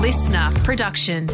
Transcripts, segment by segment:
listener production.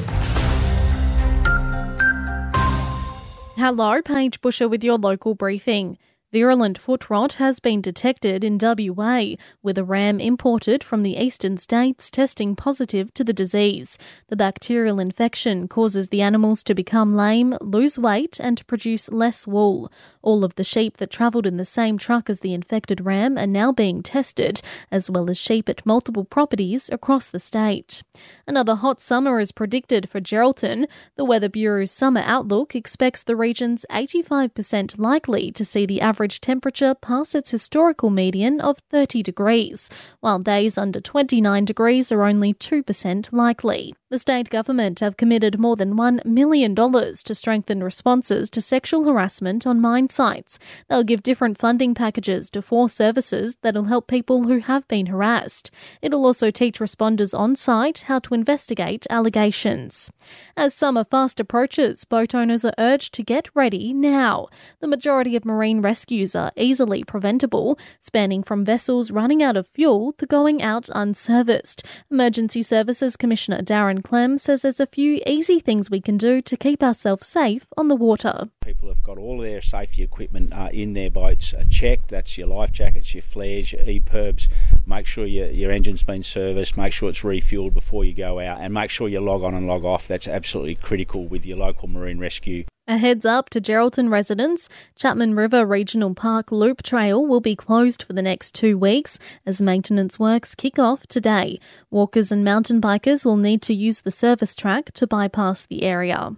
Hello, Paige Busher with your local briefing. Virulent foot rot has been detected in WA, with a ram imported from the eastern states testing positive to the disease. The bacterial infection causes the animals to become lame, lose weight and produce less wool. All of the sheep that travelled in the same truck as the infected ram are now being tested, as well as sheep at multiple properties across the state. Another hot summer is predicted for Geraldton. The Weather Bureau's summer outlook expects the region's 85% likely to see the average temperature pass its historical median of 30 degrees, while days under 29 degrees are only 2% likely. The state government have committed more than $1 million to strengthen responses to sexual harassment on mine sites. They'll give different funding packages to 4 services that'll help people who have been harassed. It'll also teach responders on site how to investigate allegations. As summer fast approaches, boat owners are urged to get ready now. The majority of marine rescues are easily preventable, spanning from vessels running out of fuel to going out unserviced. Emergency Services Commissioner Darren Clem says there's a few easy things we can do to keep ourselves safe on the water. People have got all their safety equipment in their boats checked. That's your life jackets, your flares, your EPIRBs. Make sure your engine's been serviced, make sure it's refueled before you go out, and make sure you log on and log off. That's absolutely critical with your local marine rescue. A heads up to Geraldton residents, Chapman River Regional Park Loop Trail will be closed for the next 2 weeks as maintenance works kick off today. Walkers and mountain bikers will need to use the service track to bypass the area.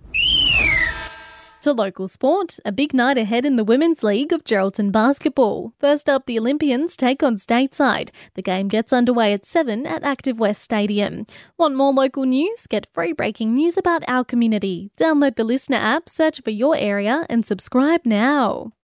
To local sport, a big night ahead in the Women's League of Geraldton Basketball. First up, the Olympians take on Stateside. The game gets underway at 7 at Active West Stadium. Want more local news? Get free breaking news about our community. Download the Listener app, search for your area and subscribe now.